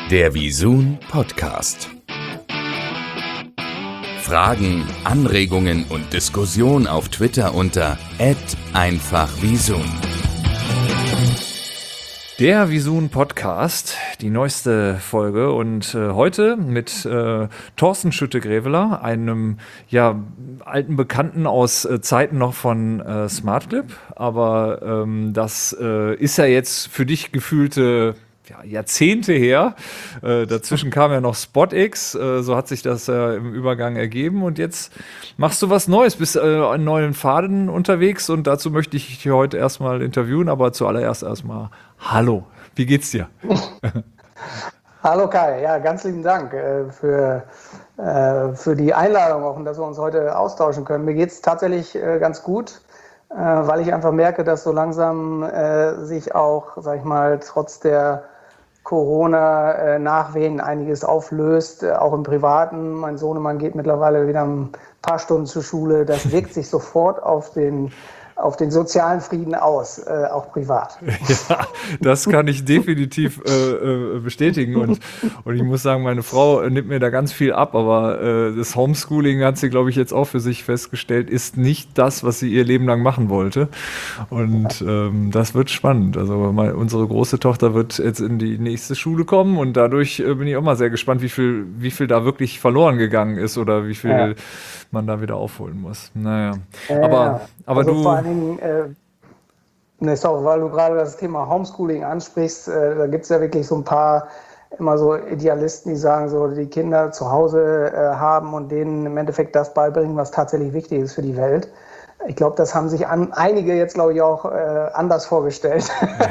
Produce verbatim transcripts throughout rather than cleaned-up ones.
Der Visun Podcast. Fragen, Anregungen und Diskussion auf Twitter unter at einfachvisun. Der Visun Podcast, die neueste Folge und äh, heute mit äh, Thorsten Schütte-Greveler, einem ja, alten Bekannten aus äh, Zeiten noch von äh, SmartClip, aber ähm, das äh, ist ja jetzt für dich gefühlte ja, Jahrzehnte her. Äh, dazwischen kam ja noch SpotX, äh, so hat sich das äh, im Übergang ergeben und jetzt machst du was Neues, bist äh, an neuen Pfaden unterwegs und dazu möchte ich dich heute erstmal interviewen, aber zuallererst erstmal hallo, wie geht's dir? Hallo Kai, ja, ganz lieben Dank äh, für, äh, für die Einladung auch und dass wir uns heute austauschen können. Mir geht's tatsächlich äh, ganz gut, äh, weil ich einfach merke, dass so langsam äh, sich auch, sag ich mal, trotz der Corona-Nachwehen einiges auflöst, äh, auch im Privaten. Mein Sohnemann geht mittlerweile wieder ein paar Stunden zur Schule. Das wirkt sich sofort auf den auf den sozialen Frieden aus, äh, auch privat. Ja, das kann ich definitiv äh, äh, bestätigen und, und ich muss sagen, meine Frau nimmt mir da ganz viel ab, aber äh, das Homeschooling hat sie, glaube ich, jetzt auch für sich festgestellt, ist nicht das, was sie ihr Leben lang machen wollte und ähm, das wird spannend. Also mal, unsere große Tochter wird jetzt in die nächste Schule kommen und dadurch äh, bin ich auch mal sehr gespannt, wie viel, wie viel da wirklich verloren gegangen ist oder wie viel ja. man da wieder aufholen muss. Naja, äh, aber, aber also du... Äh, ne, sorry, weil du gerade das Thema Homeschooling ansprichst, äh, da gibt es ja wirklich so ein paar immer so Idealisten, die sagen, so die Kinder zu Hause äh, haben und denen im Endeffekt das beibringen, was tatsächlich wichtig ist für die Welt. Ich glaube, das haben sich an, einige jetzt, glaube ich, auch äh, anders vorgestellt.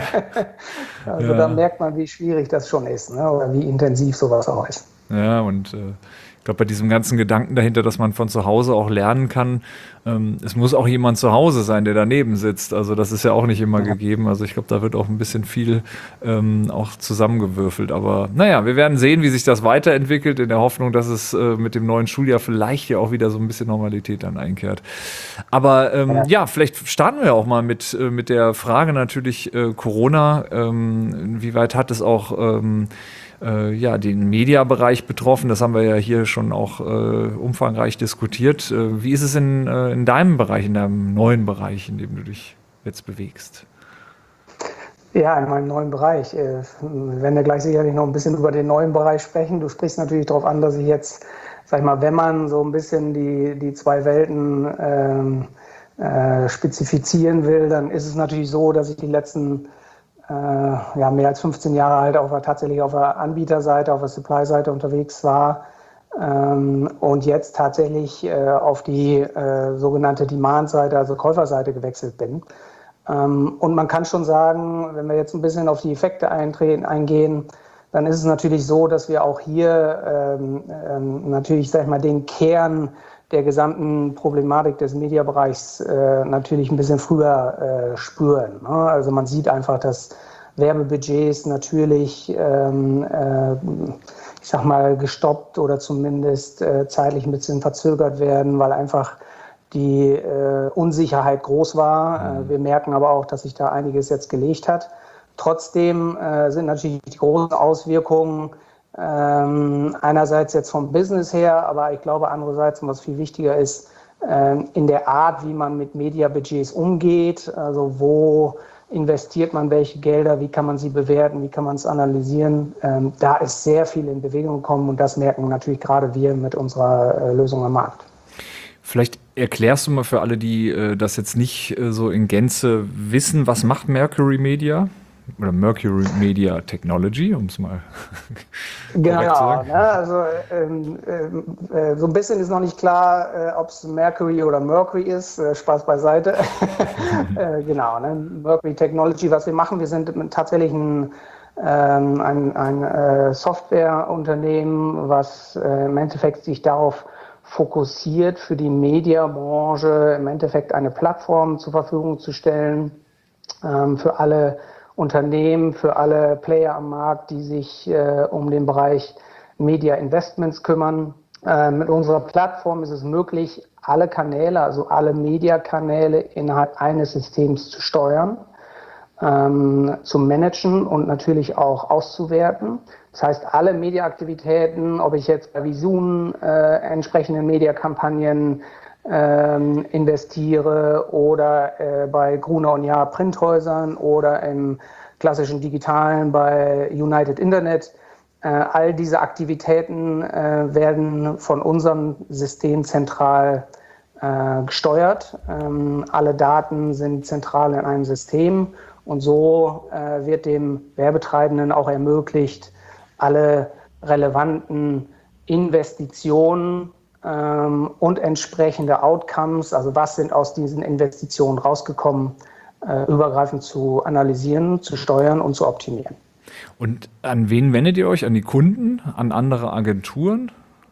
Also ja. Da merkt man, wie schwierig das schon ist, ne? Oder wie intensiv sowas auch ist. Ja, und äh ich glaube, bei diesem ganzen Gedanken dahinter, dass man von zu Hause auch lernen kann, ähm, es muss auch jemand zu Hause sein, der daneben sitzt. Also das ist ja auch nicht immer ja. gegeben. Also ich glaube, da wird auch ein bisschen viel ähm, auch zusammengewürfelt. Aber naja, wir werden sehen, wie sich das weiterentwickelt, in der Hoffnung, dass es äh, mit dem neuen Schuljahr vielleicht ja auch wieder so ein bisschen Normalität dann einkehrt. Aber ähm, ja. ja, vielleicht starten wir auch mal mit, äh, mit der Frage natürlich äh, Corona. Ähm, inwieweit hat es auch... Ähm, ja, den Mediabereich betroffen. Das haben wir ja hier schon auch äh, umfangreich diskutiert. Äh, wie ist es in, äh, in deinem Bereich, in deinem neuen Bereich, in dem du dich jetzt bewegst? Ja, in meinem neuen Bereich. Wir werden ja gleich sicherlich noch ein bisschen über den neuen Bereich sprechen. Du sprichst natürlich darauf an, dass ich jetzt, sag ich mal, wenn man so ein bisschen die, die zwei Welten ähm, äh, spezifizieren will, dann ist es natürlich so, dass ich die letzten Äh, ja, mehr als fünfzehn Jahre halt auf, tatsächlich auf der Anbieterseite, auf der Supply-Seite unterwegs war ähm, und jetzt tatsächlich äh, auf die äh, sogenannte Demand-Seite, also Käuferseite gewechselt bin. Ähm, und man kann schon sagen, wenn wir jetzt ein bisschen auf die Effekte eintreten, eingehen, dann ist es natürlich so, dass wir auch hier ähm, ähm, natürlich, sag ich mal, den Kern der gesamten Problematik des Mediabereichs äh, natürlich ein bisschen früher äh, spüren. Ne? Also man sieht einfach, dass Werbebudgets natürlich, ähm, äh, ich sag mal, gestoppt oder zumindest äh, zeitlich ein bisschen verzögert werden, weil einfach die äh, Unsicherheit groß war. Mhm. Äh, wir merken aber auch, dass sich da einiges jetzt gelegt hat. Trotzdem äh, sind natürlich die großen Auswirkungen Ähm, einerseits jetzt vom Business her, aber ich glaube andererseits, was viel wichtiger ist, ähm, in der Art, wie man mit Mediabudgets umgeht, also wo investiert man welche Gelder, wie kann man sie bewerten, wie kann man es analysieren. Ähm, da ist sehr viel in Bewegung gekommen und das merken natürlich gerade wir mit unserer äh, Lösung am Markt. Vielleicht erklärst du mal für alle, die äh, das jetzt nicht äh, so in Gänze wissen, was macht Mercury Media? Oder Mercury Media Technology, um es mal genau, korrekt zu sagen. Ne, also ähm, äh, so ein bisschen ist noch nicht klar, äh, ob es Mercury oder Mercury ist. Äh, Spaß beiseite. äh, genau, ne? Mercury Technology, was wir machen, wir sind tatsächlich ein, ähm, ein, ein äh, Softwareunternehmen, was äh, im Endeffekt sich darauf fokussiert, für die Mediabranche im Endeffekt eine Plattform zur Verfügung zu stellen, ähm, für alle Unternehmen, für alle Player am Markt, die sich äh, um den Bereich Media Investments kümmern. Äh, mit unserer Plattform ist es möglich, alle Kanäle, also alle Mediakanäle innerhalb eines Systems zu steuern. ähm, zu managen und natürlich auch auszuwerten. Das heißt, alle Mediaaktivitäten, ob ich jetzt bei Visun äh, entsprechenden Mediakampagnen ähm, investiere oder äh, bei Gruner und Jahr Printhäusern oder im klassischen Digitalen bei United Internet, äh, all diese Aktivitäten äh, werden von unserem System zentral äh, gesteuert. Ähm, alle Daten sind zentral in einem System und so äh, wird dem Werbetreibenden auch ermöglicht, alle relevanten Investitionen ähm, und entsprechende Outcomes, also was sind aus diesen Investitionen rausgekommen, äh, übergreifend zu analysieren, zu steuern und zu optimieren. Und an wen wendet ihr euch? An die Kunden? An andere Agenturen?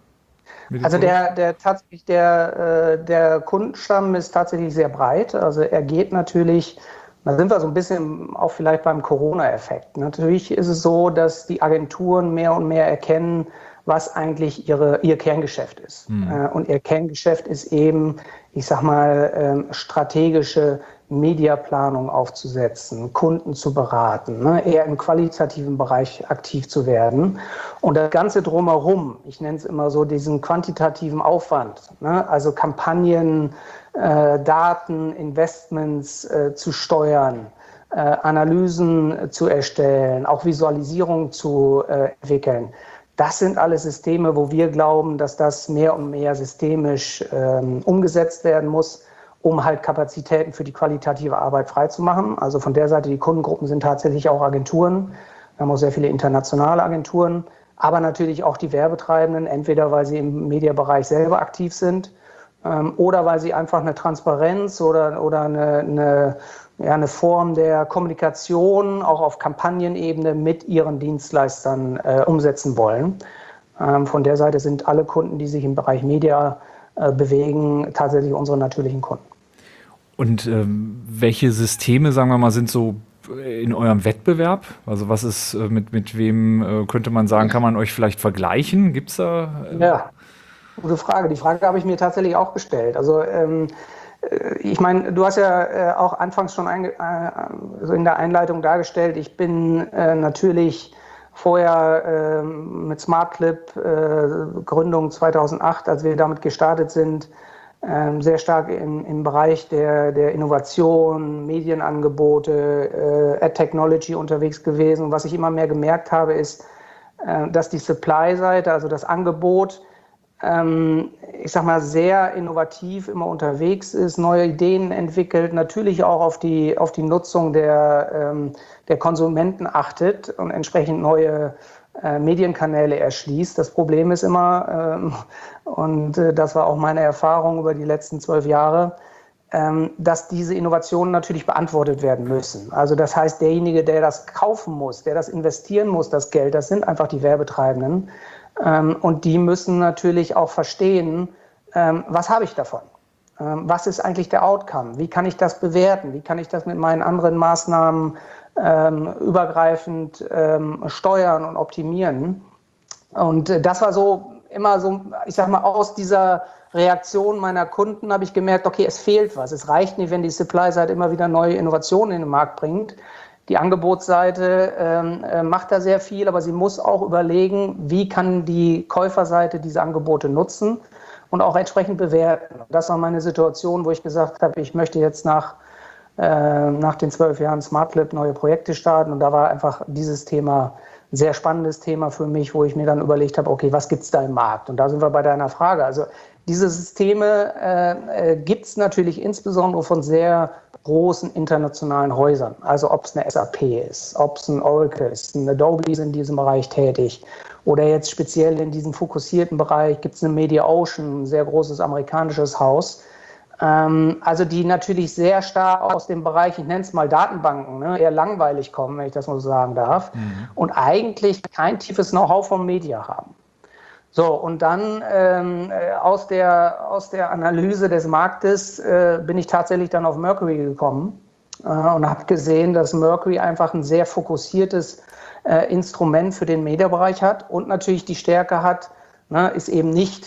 Also der, der, tatsächlich der, äh, der Kundenstamm ist tatsächlich sehr breit. Also er geht natürlich, da sind wir so ein bisschen auch vielleicht beim Corona-Effekt. Natürlich ist es so, dass die Agenturen mehr und mehr erkennen, was eigentlich ihre, ihr Kerngeschäft ist. Mhm. Und ihr Kerngeschäft ist eben, ich sag mal, strategische Mediaplanung aufzusetzen, Kunden zu beraten, ne, eher im qualitativen Bereich aktiv zu werden. Und das Ganze drumherum, ich nenne es immer so diesen quantitativen Aufwand, ne, also Kampagnen, äh, Daten, Investments äh, zu steuern, äh, Analysen zu erstellen, auch Visualisierung zu äh, entwickeln. Das sind alles Systeme, wo wir glauben, dass das mehr und mehr systemisch ähm, umgesetzt werden muss, um halt Kapazitäten für die qualitative Arbeit freizumachen. Also von der Seite, die Kundengruppen sind tatsächlich auch Agenturen. Wir haben auch sehr viele internationale Agenturen, aber natürlich auch die Werbetreibenden, entweder weil sie im Mediabereich selber aktiv sind ähm, oder weil sie einfach eine Transparenz oder, oder eine, eine, ja, eine Form der Kommunikation auch auf Kampagnenebene mit ihren Dienstleistern äh, umsetzen wollen. Ähm, von der Seite sind alle Kunden, die sich im Bereich Media äh, bewegen, tatsächlich unsere natürlichen Kunden. Und ähm, welche Systeme, sagen wir mal, sind so in eurem Wettbewerb? Also was ist, äh, mit, mit wem äh, könnte man sagen, kann man euch vielleicht vergleichen? Gibt es da? Äh ja, gute Frage. Die Frage habe ich mir tatsächlich auch gestellt. Also ähm, ich meine, du hast ja äh, auch anfangs schon ein, äh, so in der Einleitung dargestellt, ich bin äh, natürlich vorher äh, mit SmartClip, äh, Gründung zweitausendacht, als wir damit gestartet sind, äh, sehr stark im, im Bereich der, der Innovation, Medienangebote, äh, Ad-Technology unterwegs gewesen. Und was ich immer mehr gemerkt habe, ist, äh, dass die Supply-Seite, also das Angebot, ich sag mal, sehr innovativ immer unterwegs ist, neue Ideen entwickelt, natürlich auch auf die, auf die Nutzung der, der Konsumenten achtet und entsprechend neue Medienkanäle erschließt. Das Problem ist immer, und das war auch meine Erfahrung über die letzten zwölf Jahre, dass diese Innovationen natürlich beantwortet werden müssen. Also das heißt, derjenige, der das kaufen muss, der das investieren muss, das Geld, das sind einfach die Werbetreibenden. Und die müssen natürlich auch verstehen, was habe ich davon? Was ist eigentlich der Outcome? Wie kann ich das bewerten? Wie kann ich das mit meinen anderen Maßnahmen übergreifend steuern und optimieren? Und das war so immer so, ich sag mal, aus dieser Reaktion meiner Kunden habe ich gemerkt, okay, es fehlt was. Es reicht nicht, wenn die Supply-Seite immer wieder neue Innovationen in den Markt bringt. Die Angebotsseite äh, macht da sehr viel, aber sie muss auch überlegen, wie kann die Käuferseite diese Angebote nutzen und auch entsprechend bewerten. Das war meine Situation, wo ich gesagt habe, ich möchte jetzt nach, äh, nach den zwölf Jahren SmartClip neue Projekte starten. Und da war einfach dieses Thema ein sehr spannendes Thema für mich, wo ich mir dann überlegt habe, okay, was gibt es da im Markt? Und da sind wir bei deiner Frage. Also diese Systeme äh, äh, gibt es natürlich insbesondere von sehr großen internationalen Häusern. Also ob es eine S A P ist, ob es ein Oracle ist, ein Adobe ist in diesem Bereich tätig. Oder jetzt speziell in diesem fokussierten Bereich gibt es eine MediaOcean, ein sehr großes amerikanisches Haus. Ähm, also die natürlich sehr stark aus dem Bereich, ich nenne es mal Datenbanken, ne, eher langweilig kommen, wenn ich das mal so sagen darf. Mhm. Und eigentlich kein tiefes Know-how von Media haben. So, und dann ähm, aus, der, aus der Analyse des Marktes äh, bin ich tatsächlich dann auf Mercury gekommen äh, und habe gesehen, dass Mercury einfach ein sehr fokussiertes äh, Instrument für den Mediabereich hat und natürlich die Stärke hat, ne, ist eben nicht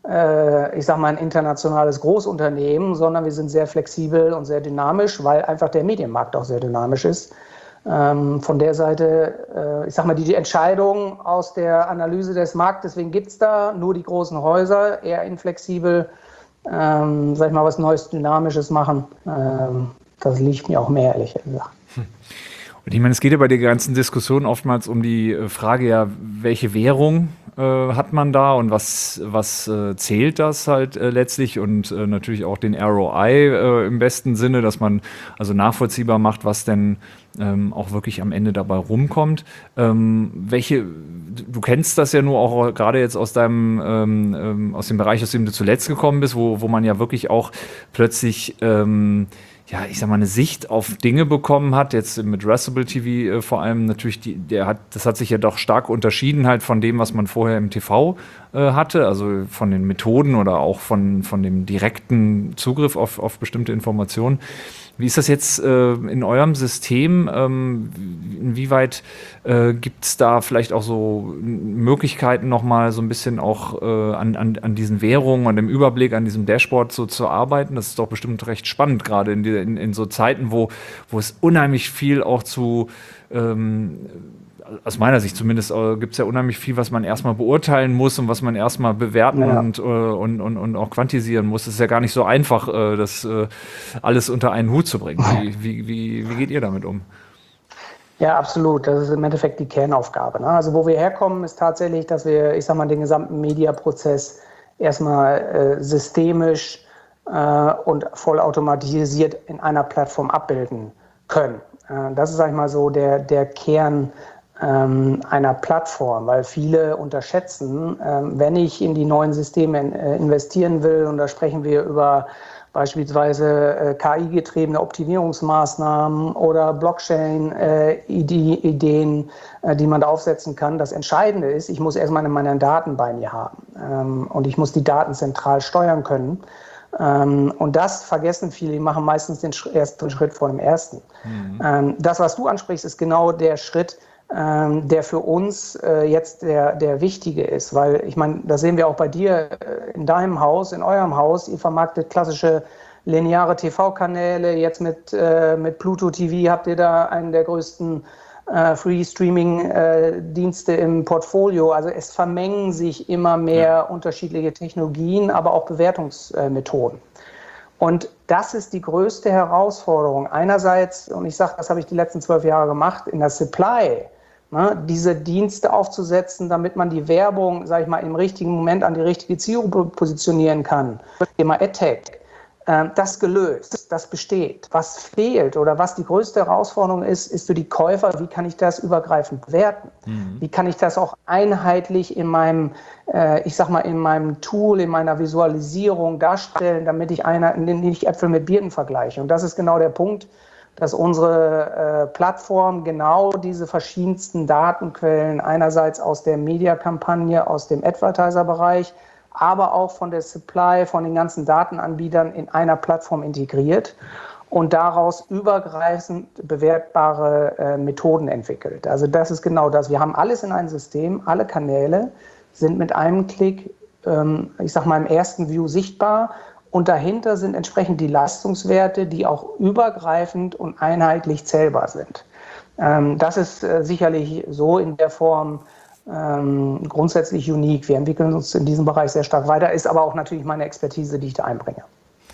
äh, ich sag mal, ein internationales Großunternehmen, sondern wir sind sehr flexibel und sehr dynamisch, weil einfach der Medienmarkt auch sehr dynamisch ist. Ähm, von der Seite, äh, ich sag mal, die, die Entscheidung aus der Analyse des Marktes, deswegen gibt es da nur die großen Häuser, eher inflexibel, ähm, sag ich mal, was Neues, Dynamisches machen. Ähm, das liegt mir auch mehr, ehrlich gesagt. Hm. Und ich meine, es geht ja bei der ganzen Diskussion oftmals um die Frage, ja, welche Währung äh, hat man da und was, was äh, zählt das halt äh, letztlich und äh, natürlich auch den R O I äh, im besten Sinne, dass man also nachvollziehbar macht, was denn ähm, auch wirklich am Ende dabei rumkommt. Ähm, welche, du kennst das ja nur auch gerade jetzt aus deinem, ähm, aus dem Bereich, aus dem du zuletzt gekommen bist, wo, wo man ja wirklich auch plötzlich ähm, ja, ich sag mal, eine Sicht auf Dinge bekommen hat, jetzt mit Addressable T V äh, vor allem natürlich, die, der hat, das hat sich ja doch stark unterschieden halt von dem, was man vorher im T V äh, hatte, also von den Methoden oder auch von, von dem direkten Zugriff auf, auf bestimmte Informationen. Wie ist das jetzt äh, in eurem System? Ähm, inwieweit äh, gibt es da vielleicht auch so Möglichkeiten, nochmal so ein bisschen auch äh, an, an, an diesen Währungen, an dem Überblick, an diesem Dashboard so zu arbeiten? Das ist doch bestimmt recht spannend, gerade in, die, in, in so Zeiten, wo, wo es unheimlich viel auch zu ähm, aus meiner Sicht zumindest äh, gibt es ja unheimlich viel, was man erstmal beurteilen muss und was man erstmal bewerten ja. und, äh, und, und, und auch quantisieren muss. Es ist ja gar nicht so einfach, äh, das äh, alles unter einen Hut zu bringen. Wie, wie, wie, wie geht ihr damit um? Ja, absolut. Das ist im Endeffekt die Kernaufgabe. Ne? Also wo wir herkommen, ist tatsächlich, dass wir, ich sag mal, den gesamten Mediaprozess erstmal äh, systemisch äh, und vollautomatisiert in einer Plattform abbilden können. Äh, das ist, sag ich mal, so der, der Kern einer Plattform, weil viele unterschätzen, wenn ich in die neuen Systeme investieren will, und da sprechen wir über beispielsweise K I-getriebene Optimierungsmaßnahmen oder Blockchain-Ideen, die man da aufsetzen kann. Das Entscheidende ist, ich muss erstmal meine Daten bei mir haben und ich muss die Daten zentral steuern können. Und das vergessen viele, die machen meistens den ersten Schritt vor dem ersten. Mhm. Das, was du ansprichst, ist genau der Schritt, der für uns äh, jetzt der, der wichtige ist, weil ich meine, das sehen wir auch bei dir äh, in deinem Haus, in eurem Haus, ihr vermarktet klassische lineare T V-Kanäle, jetzt mit, äh, mit Pluto T V habt ihr da einen der größten äh, Free-Streaming-Dienste äh, im Portfolio, also es vermengen sich immer mehr ja. unterschiedliche Technologien, aber auch Bewertungsmethoden. Und das ist die größte Herausforderung. Einerseits, und ich sage, das habe ich die letzten zwölf Jahre gemacht, in der Supply, ne, diese Dienste aufzusetzen, damit man die Werbung, sage ich mal, im richtigen Moment an die richtige Zielgruppe positionieren kann. Das Thema AdTech, äh, das gelöst, das besteht. Was fehlt oder was die größte Herausforderung ist, ist für die Käufer, wie kann ich das übergreifend bewerten? Mhm. Wie kann ich das auch einheitlich in meinem, äh, ich sag mal, in meinem Tool, in meiner Visualisierung darstellen, damit ich einer, nicht Äpfel mit Birnen vergleiche. Und das ist genau der Punkt, dass unsere äh, Plattform genau diese verschiedensten Datenquellen einerseits aus der Media-Kampagne, aus dem Advertiser-Bereich, aber auch von der Supply, von den ganzen Datenanbietern in einer Plattform integriert und daraus übergreifend bewertbare äh, Methoden entwickelt. Also das ist genau das. Wir haben alles in einem System, alle Kanäle sind mit einem Klick, ähm, ich sag mal, im ersten View sichtbar. Und dahinter sind entsprechend die Leistungswerte, die auch übergreifend und einheitlich zählbar sind. Ähm, das ist äh, sicherlich so in der Form ähm, grundsätzlich unique. Wir entwickeln uns in diesem Bereich sehr stark weiter, ist aber auch natürlich meine Expertise, die ich da einbringe.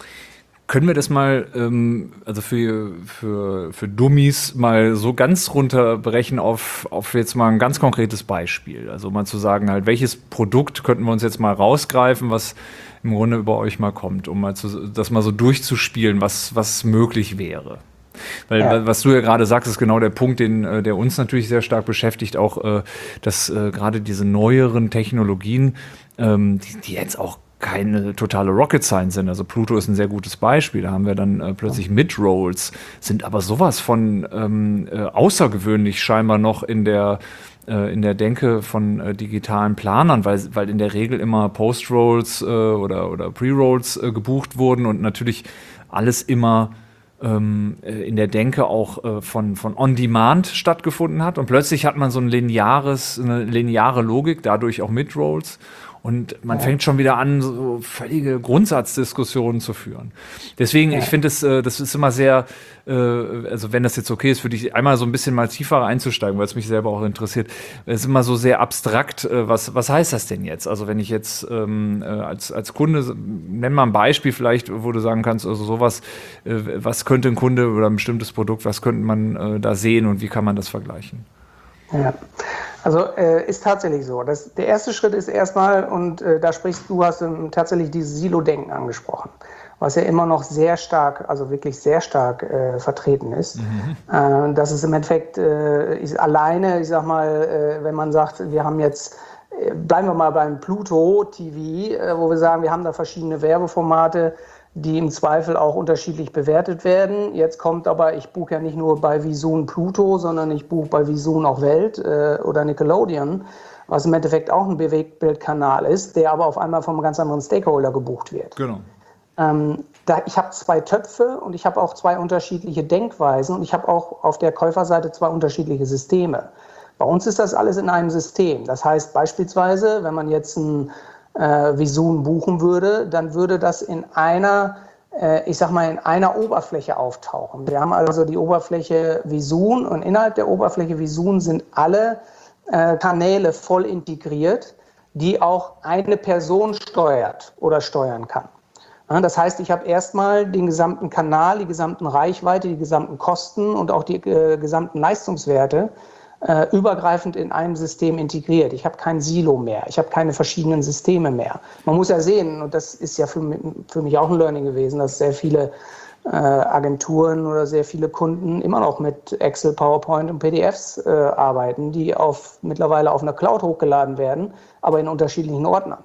Können wir das mal, ähm, also für, für, für Dummies mal so ganz runterbrechen auf, auf jetzt mal ein ganz konkretes Beispiel? Also mal zu sagen, halt, welches Produkt könnten wir uns jetzt mal rausgreifen, was im Grunde über euch mal kommt, um mal zu, das mal so durchzuspielen, was, was möglich wäre. Weil, ja. was du ja gerade sagst, ist genau der Punkt, den, der uns natürlich sehr stark beschäftigt, auch, dass äh, gerade diese neueren Technologien, ähm, die, die jetzt auch keine totale Rocket Science sind. Also Pluto ist ein sehr gutes Beispiel. Da haben wir dann äh, plötzlich Mid-Rolls, sind aber sowas von ähm, äh, außergewöhnlich scheinbar noch in der äh, in der Denke von äh, digitalen Planern, weil, weil in der Regel immer Post-Rolls äh, oder, oder Pre-Rolls äh, gebucht wurden und natürlich alles immer ähm, in der Denke auch äh, von, von On-Demand stattgefunden hat. Und plötzlich hat man so ein lineares, eine lineare Logik, dadurch auch Mid-Rolls. Und man ja. fängt schon wieder an, so völlige Grundsatzdiskussionen zu führen. Deswegen, ja. ich finde, das, das ist immer sehr, also wenn das jetzt okay ist, für dich einmal so ein bisschen mal tiefer einzusteigen, weil es mich selber auch interessiert. Es ist immer so sehr abstrakt. Was, was heißt das denn jetzt? Also wenn ich jetzt ähm, als, als Kunde, nenn mal ein Beispiel vielleicht, wo du sagen kannst, also sowas, was könnte ein Kunde oder ein bestimmtes Produkt, was könnte man äh, da sehen und wie kann man das vergleichen? Ja, also äh, ist tatsächlich so. Das, der erste Schritt ist erstmal, und äh, da sprichst du, hast ähm, tatsächlich dieses Silo-Denken angesprochen, was ja immer noch sehr stark, also wirklich sehr stark äh, vertreten ist. Mhm. Äh, das ist im Endeffekt äh, ist alleine, ich sag mal, äh, wenn man sagt, wir haben jetzt, äh, bleiben wir mal beim Pluto T V, äh, wo wir sagen, wir haben da verschiedene Werbeformate, die im Zweifel auch unterschiedlich bewertet werden. Jetzt kommt aber, ich buche ja nicht nur bei Visun Pluto, sondern ich buche bei Visun auch Welt äh, oder Nickelodeon, was im Endeffekt auch ein Bewegtbildkanal ist, der aber auf einmal von einem ganz anderen Stakeholder gebucht wird. Genau. Ähm, da, ich habe zwei Töpfe und ich habe auch zwei unterschiedliche Denkweisen und ich habe auch auf der Käuferseite zwei unterschiedliche Systeme. Bei uns ist das alles in einem System. Das heißt beispielsweise, wenn man jetzt ein Äh, Visun buchen würde, dann würde das in einer, äh, ich sag mal, in einer Oberfläche auftauchen. Wir haben also die Oberfläche Visun und innerhalb der Oberfläche Visun sind alle äh, Kanäle voll integriert, die auch eine Person steuert oder steuern kann. Ja, das heißt, ich habe erstmal den gesamten Kanal, die gesamten Reichweite, die gesamten Kosten und auch die äh, gesamten Leistungswerte Äh, übergreifend in einem System integriert. Ich habe kein Silo mehr, ich habe keine verschiedenen Systeme mehr. Man muss ja sehen, und das ist ja für mich, für mich auch ein Learning gewesen, dass sehr viele äh, Agenturen oder sehr viele Kunden immer noch mit Excel, PowerPoint und P D Fs äh, arbeiten, die auf, mittlerweile auf einer Cloud hochgeladen werden, aber in unterschiedlichen Ordnern.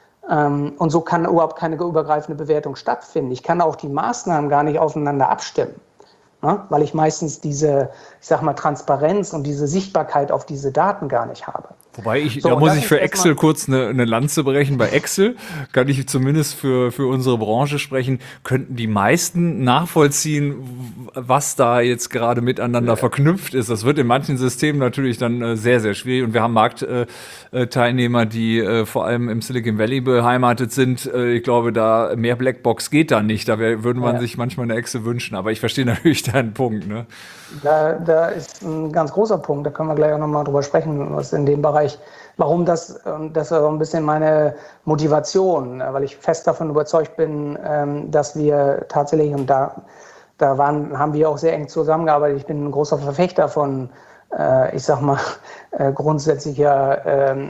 Ähm, und so kann überhaupt keine übergreifende Bewertung stattfinden. Ich kann auch die Maßnahmen gar nicht aufeinander abstimmen. Ja, weil ich meistens diese, ich sag mal, Transparenz und diese Sichtbarkeit auf diese Daten gar nicht habe. Wobei ich, so, da muss ich für Excel kurz eine, eine Lanze brechen. Bei Excel kann ich zumindest für, für unsere Branche sprechen, könnten die meisten nachvollziehen, was da jetzt gerade miteinander ja. verknüpft ist. Das wird in manchen Systemen natürlich dann äh, sehr, sehr schwierig. Und wir haben Marktteilnehmer, äh, die äh, vor allem im Silicon Valley beheimatet sind. Äh, ich glaube, da mehr Blackbox geht da nicht. Da wär, würde man ja. sich manchmal eine Excel wünschen. Aber ich verstehe natürlich deinen Punkt, ne? Da, da ist ein ganz großer Punkt, da können wir gleich auch nochmal drüber sprechen, was in dem Bereich, warum das, das ist so ein bisschen meine Motivation, weil ich fest davon überzeugt bin, dass wir tatsächlich, und da, da waren, haben wir auch sehr eng zusammengearbeitet, ich bin ein großer Verfechter von, ich sag mal, grundsätzlicher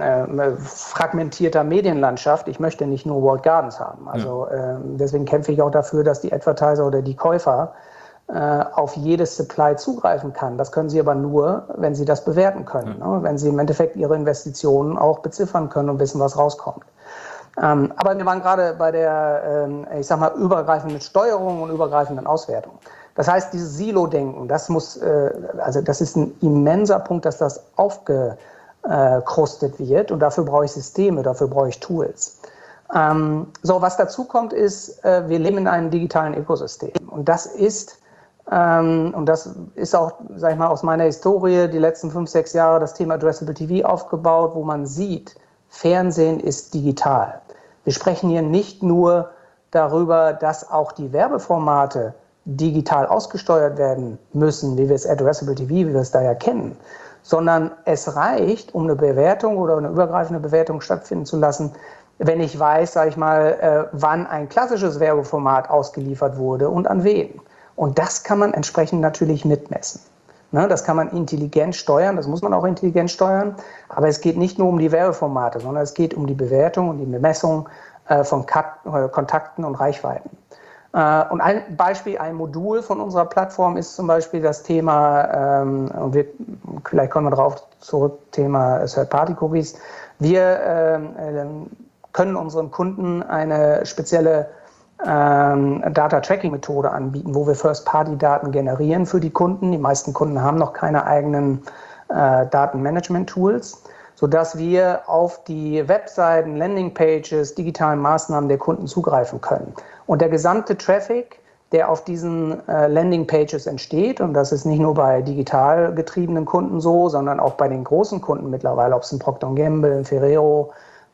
fragmentierter Medienlandschaft. Ich möchte nicht nur Walled Gardens haben, also ja. deswegen kämpfe ich auch dafür, dass die Advertiser oder die Käufer auf jedes Supply zugreifen kann. Das können sie aber nur, wenn sie das bewerten können, ja. ne? Wenn sie im Endeffekt ihre Investitionen auch beziffern können und wissen, was rauskommt. Ähm, aber wir waren gerade bei der, ähm, ich sag mal, übergreifenden Steuerung und übergreifenden Auswertung. Das heißt, dieses Silo-Denken, das muss, äh, also das ist ein immenser Punkt, dass das aufgekrustet wird und dafür brauche ich Systeme, dafür brauche ich Tools. Ähm, so, was dazu kommt, ist, äh, wir leben in einem digitalen Ökosystem und das ist Ähm, und das ist auch, sag ich mal, aus meiner Historie die letzten fünf, sechs Jahre das Thema Addressable T V aufgebaut, wo man sieht, Fernsehen ist digital. Wir sprechen hier nicht nur darüber, dass auch die Werbeformate digital ausgesteuert werden müssen, wie wir es Addressable T V, wie wir es da ja kennen, sondern es reicht, um eine Bewertung oder eine übergreifende Bewertung stattfinden zu lassen, wenn ich weiß, sag ich mal, äh, wann ein klassisches Werbeformat ausgeliefert wurde und an wen. Und das kann man entsprechend natürlich mitmessen. Ne, das kann man intelligent steuern, das muss man auch intelligent steuern. Aber es geht nicht nur um die Werbeformate, sondern es geht um die Bewertung und die Bemessung äh, von Kat- äh, Kontakten und Reichweiten. Äh, und ein Beispiel, ein Modul von unserer Plattform ist zum Beispiel das Thema, ähm, und wir, vielleicht kommen wir darauf zurück, Thema Third-Party-Cookies. Wir äh, äh, können unseren Kunden eine spezielle Ähm, Data-Tracking-Methode anbieten, wo wir First-Party-Daten generieren für die Kunden. Die meisten Kunden haben noch keine eigenen äh, Datenmanagement-Tools, sodass wir auf die Webseiten, Landingpages, digitalen Maßnahmen der Kunden zugreifen können. Und der gesamte Traffic, der auf diesen äh, Landingpages entsteht, und das ist nicht nur bei digital getriebenen Kunden so, sondern auch bei den großen Kunden mittlerweile, ob es ein Procter und Gamble, ein Ferrero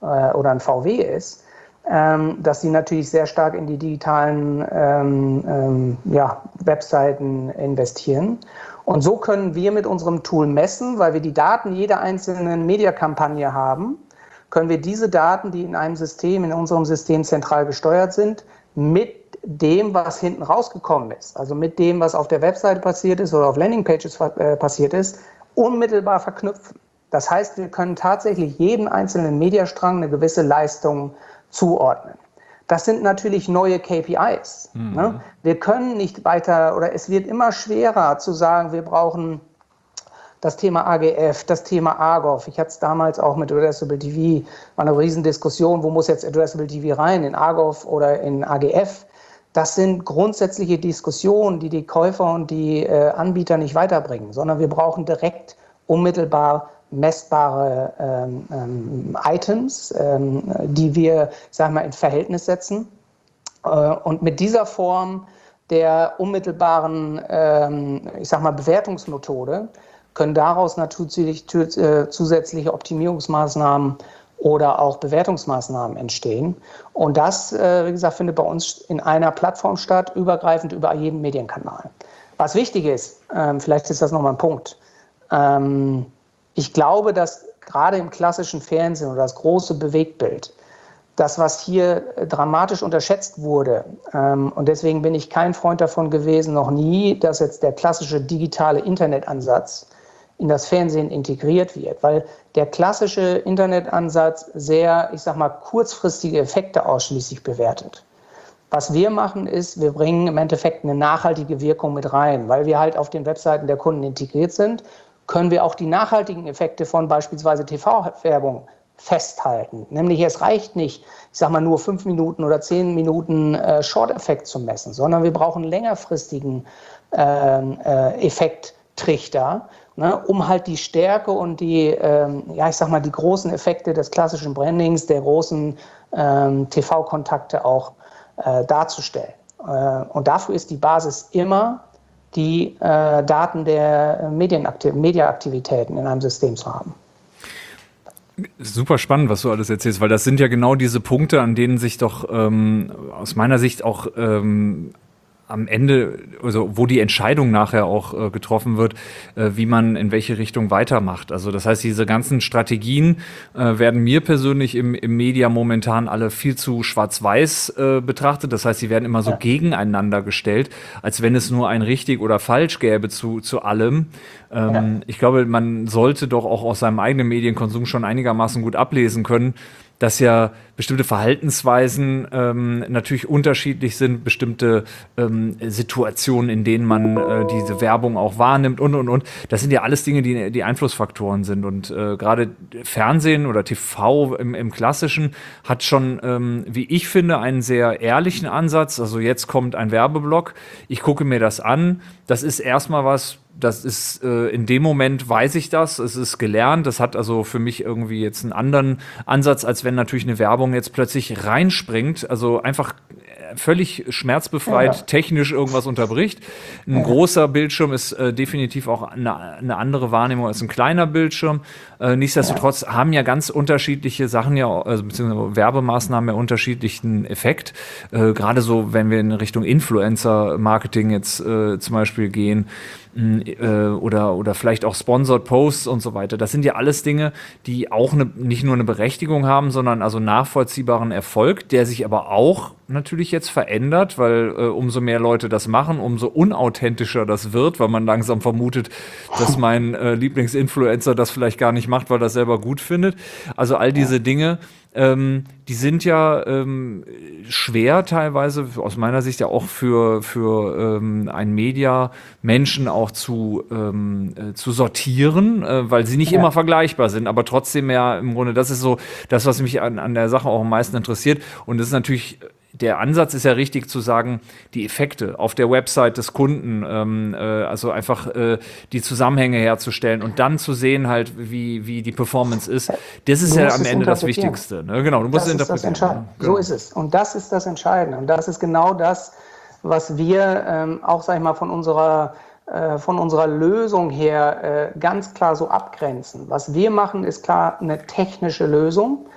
äh, oder ein V W ist, ähm, dass sie natürlich sehr stark in die digitalen ähm, ähm, ja, Webseiten investieren. Und so können wir mit unserem Tool messen, weil wir die Daten jeder einzelnen Mediakampagne haben, können wir diese Daten, die in einem System, in unserem System zentral gesteuert sind, mit dem, was hinten rausgekommen ist, also mit dem, was auf der Webseite passiert ist oder auf Landingpages äh, passiert ist, unmittelbar verknüpfen. Das heißt, wir können tatsächlich jedem einzelnen Mediastrang eine gewisse Leistung zuordnen. Das sind natürlich neue K P Is. Mhm. Ne? Wir können nicht weiter, oder es wird immer schwerer zu sagen, wir brauchen das Thema A G F, das Thema Argov. Ich hatte es damals auch mit Addressable T V, war eine Riesendiskussion, wo muss jetzt Addressable T V rein, in Argov oder in A G F. Das sind grundsätzliche Diskussionen, die die Käufer und die äh, Anbieter nicht weiterbringen, sondern wir brauchen direkt unmittelbar messbare ähm, ähm, Items, ähm, die wir, sag mal, in Verhältnis setzen. Äh, und mit dieser Form der unmittelbaren, ähm, ich sag mal, Bewertungsmethode können daraus natürlich äh, zusätzliche Optimierungsmaßnahmen oder auch Bewertungsmaßnahmen entstehen. Und das, äh, wie gesagt, findet bei uns in einer Plattform statt, übergreifend über jeden Medienkanal. Was wichtig ist, ähm, vielleicht ist das nochmal ein Punkt, ähm, ich glaube, dass gerade im klassischen Fernsehen oder das große Bewegtbild, das, was hier dramatisch unterschätzt wurde, ähm, und deswegen bin ich kein Freund davon gewesen, noch nie, dass jetzt der klassische digitale Internetansatz in das Fernsehen integriert wird, weil der klassische Internetansatz sehr, ich sag mal, kurzfristige Effekte ausschließlich bewertet. Was wir machen ist, wir bringen im Endeffekt eine nachhaltige Wirkung mit rein, weil wir halt auf den Webseiten der Kunden integriert sind, können wir auch die nachhaltigen Effekte von beispielsweise T V-Werbung festhalten. Nämlich es reicht nicht, ich sag mal, nur fünf Minuten oder zehn Minuten äh, Short-Effekt zu messen, sondern wir brauchen längerfristigen äh, äh, Effekttrichter, ne, um halt die Stärke und die, ähm, ja, ich sag mal, die großen Effekte des klassischen Brandings, der großen ähm, T V-Kontakte auch äh, darzustellen. Äh, und dafür ist die Basis immer die äh, Daten der Medienaktiv- Mediaaktivitäten in einem System zu haben. Super spannend, was du alles erzählst, weil das sind ja genau diese Punkte, an denen sich doch ähm, aus meiner Sicht auch ähm, am Ende, also wo die Entscheidung nachher auch äh, getroffen wird, äh, wie man in welche Richtung weitermacht. Also das heißt, diese ganzen Strategien äh, werden mir persönlich im, im Media momentan alle viel zu schwarz-weiß äh, betrachtet. Das heißt, sie werden immer so ja. gegeneinander gestellt, als wenn es nur ein richtig oder falsch gäbe zu, zu allem. Ähm, ja. Ich glaube, man sollte doch auch aus seinem eigenen Medienkonsum schon einigermaßen gut ablesen können, dass ja bestimmte Verhaltensweisen ähm, natürlich unterschiedlich sind, bestimmte ähm, Situationen, in denen man äh, diese Werbung auch wahrnimmt und, und, und. Das sind ja alles Dinge, die, die Einflussfaktoren sind. Und äh, gerade Fernsehen oder T V im, im Klassischen hat schon, ähm, wie ich finde, einen sehr ehrlichen Ansatz. Also jetzt kommt ein Werbeblock, ich gucke mir das an. Das ist erstmal was, das ist, äh, in dem Moment weiß ich das, es ist gelernt, das hat also für mich irgendwie jetzt einen anderen Ansatz, als wenn natürlich eine Werbung jetzt plötzlich reinspringt, also einfach völlig schmerzbefreit ja. technisch irgendwas unterbricht. Ein ja. großer Bildschirm ist äh, definitiv auch eine, eine andere Wahrnehmung als ein kleiner Bildschirm. Äh, nichtsdestotrotz ja. haben ja ganz unterschiedliche Sachen ja, also beziehungsweise Werbemaßnahmen ja unterschiedlichen Effekt. Äh, gerade so, wenn wir in Richtung Influencer-Marketing jetzt äh, zum Beispiel gehen, oder, oder vielleicht auch Sponsored Posts und so weiter. Das sind ja alles Dinge, die auch eine, nicht nur eine Berechtigung haben, sondern also nachvollziehbaren Erfolg, der sich aber auch natürlich jetzt verändert, weil äh, umso mehr Leute das machen, umso unauthentischer das wird, weil man langsam vermutet, dass mein äh, Lieblingsinfluencer das vielleicht gar nicht macht, weil er das selber gut findet. Also all diese Dinge, ähm, die sind ja ähm, schwer teilweise, aus meiner Sicht ja auch für, für ähm, einen Media-Menschen auch zu, ähm, äh, zu sortieren, äh, weil sie nicht ja. immer vergleichbar sind, aber trotzdem ja im Grunde, das ist so das, was mich an, an der Sache auch am meisten interessiert. Und das ist natürlich, der Ansatz ist ja richtig zu sagen, die Effekte auf der Website des Kunden, ähm, äh, also einfach äh, die Zusammenhänge herzustellen und dann zu sehen halt, wie, wie die Performance ist. Das ist ja am Ende das Wichtigste. Ne? Genau, du musst es interpretieren. Genau. So ist es. Und das ist das Entscheidende. Und das ist genau das, was wir ähm, auch, sag ich mal, von unserer äh, von unserer Lösung her äh, ganz klar so abgrenzen. Was wir machen, ist klar eine technische Lösung,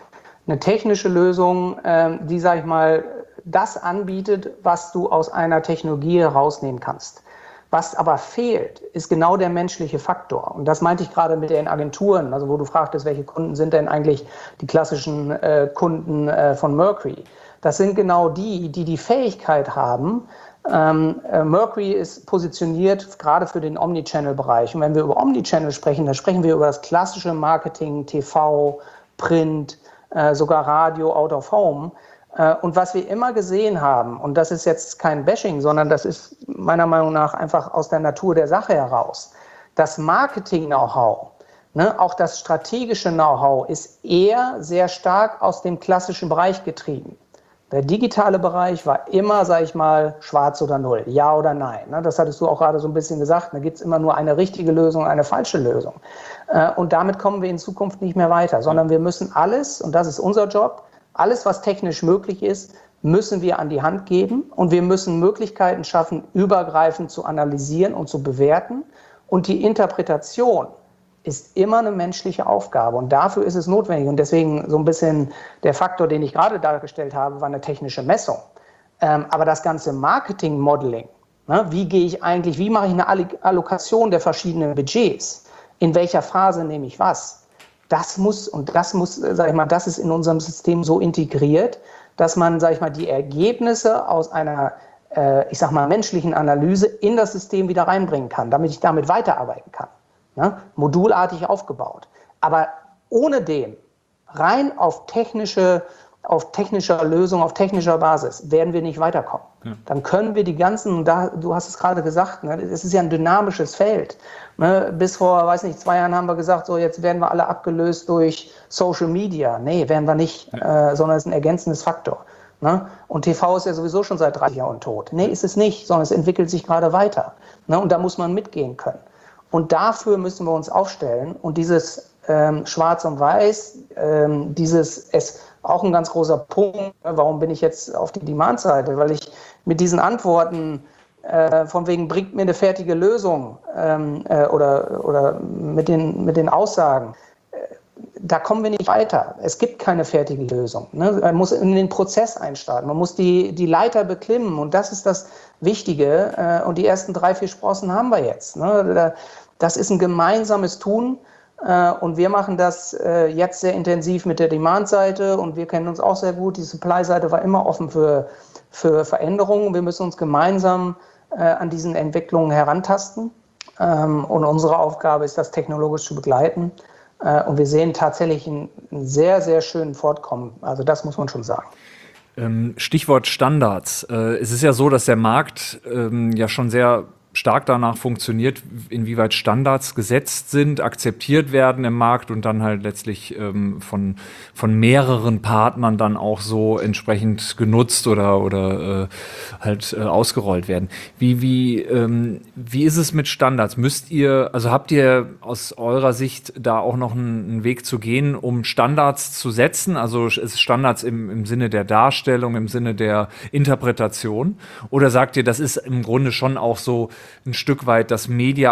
eine technische Lösung, ähm, die, sag ich mal, das anbietet, was du aus einer Technologie herausnehmen kannst. Was aber fehlt, ist genau der menschliche Faktor. Und das meinte ich gerade mit den Agenturen, also wo du fragtest, welche Kunden sind denn eigentlich die klassischen äh, Kunden äh, von Mercury. Das sind genau die, die die Fähigkeit haben. Ähm, äh, Mercury ist positioniert gerade für den Omnichannel-Bereich. Und wenn wir über Omnichannel sprechen, dann sprechen wir über das klassische Marketing, T V, Print, äh, sogar Radio, Out of Home. Und was wir immer gesehen haben, und das ist jetzt kein Bashing, sondern das ist meiner Meinung nach einfach aus der Natur der Sache heraus, das Marketing-Know-how, ne, auch das strategische Know-how ist eher sehr stark aus dem klassischen Bereich getrieben. Der digitale Bereich war immer, sage ich mal, schwarz oder null, ja oder nein. Ne, das hattest du auch gerade so ein bisschen gesagt, da gibt es immer nur eine richtige Lösung und eine falsche Lösung. Und damit kommen wir in Zukunft nicht mehr weiter, sondern wir müssen alles, und das ist unser Job, alles, was technisch möglich ist, müssen wir an die Hand geben und wir müssen Möglichkeiten schaffen, übergreifend zu analysieren und zu bewerten. Und die Interpretation ist immer eine menschliche Aufgabe und dafür ist es notwendig. Und deswegen so ein bisschen der Faktor, den ich gerade dargestellt habe, war eine technische Messung. Ähm, aber das ganze Marketing-Modeling, ne, wie gehe ich eigentlich, wie mache ich eine Allokation der verschiedenen Budgets? In welcher Phase nehme ich was? Das muss, und das muss, sag ich mal, das ist in unserem System so integriert, dass man, sag ich mal, die Ergebnisse aus einer, äh, ich sag mal, menschlichen Analyse in das System wieder reinbringen kann, damit ich damit weiterarbeiten kann. Ne? Modulartig aufgebaut. Aber ohne dem, rein auf technische, auf technischer Lösung, auf technischer Basis, werden wir nicht weiterkommen. Ja. Dann können wir die ganzen, da, du hast es gerade gesagt, ne, es ist ja ein dynamisches Feld. Ne, bis vor, weiß nicht, zwei Jahren haben wir gesagt, so jetzt werden wir alle abgelöst durch Social Media. Nee, werden wir nicht, ja. äh, sondern es ist ein ergänzendes Faktor. Ne? Und T V ist ja sowieso schon seit dreißig Jahren tot. Nee, ist es nicht, sondern es entwickelt sich gerade weiter. Ne? Und da muss man mitgehen können. Und dafür müssen wir uns aufstellen und dieses ähm, Schwarz und Weiß, ähm, dieses, es auch ein ganz großer Punkt, warum bin ich jetzt auf die Demand-Seite, weil ich mit diesen Antworten äh, von wegen bringt mir eine fertige Lösung ähm, äh, oder, oder mit den, mit den Aussagen, äh, da kommen wir nicht weiter. Es gibt keine fertige Lösung. Ne? Man muss in den Prozess einstarten, man muss die, die Leiter beklimmen und das ist das Wichtige äh, und die ersten drei, vier Sprossen haben wir jetzt. Ne? Das ist ein gemeinsames Tun. Und wir machen das jetzt sehr intensiv mit der Demand-Seite und wir kennen uns auch sehr gut. Die Supply-Seite war immer offen für, für Veränderungen. Wir müssen uns gemeinsam an diesen Entwicklungen herantasten. Und unsere Aufgabe ist, das technologisch zu begleiten. Und wir sehen tatsächlich einen sehr, sehr schönen Fortkommen. Also das muss man schon sagen. Stichwort Standards. Es ist ja so, dass der Markt ja schon sehr stark danach funktioniert, inwieweit Standards gesetzt sind, akzeptiert werden im Markt und dann halt letztlich ähm, von, von mehreren Partnern dann auch so entsprechend genutzt oder, oder äh, halt äh, ausgerollt werden. Wie, wie, ähm, wie ist es mit Standards? Müsst ihr, also habt ihr aus eurer Sicht da auch noch einen, einen Weg zu gehen, um Standards zu setzen? Also ist Standards im, im Sinne der Darstellung, im Sinne der Interpretation? Oder sagt ihr, das ist im Grunde schon auch so ein Stück weit das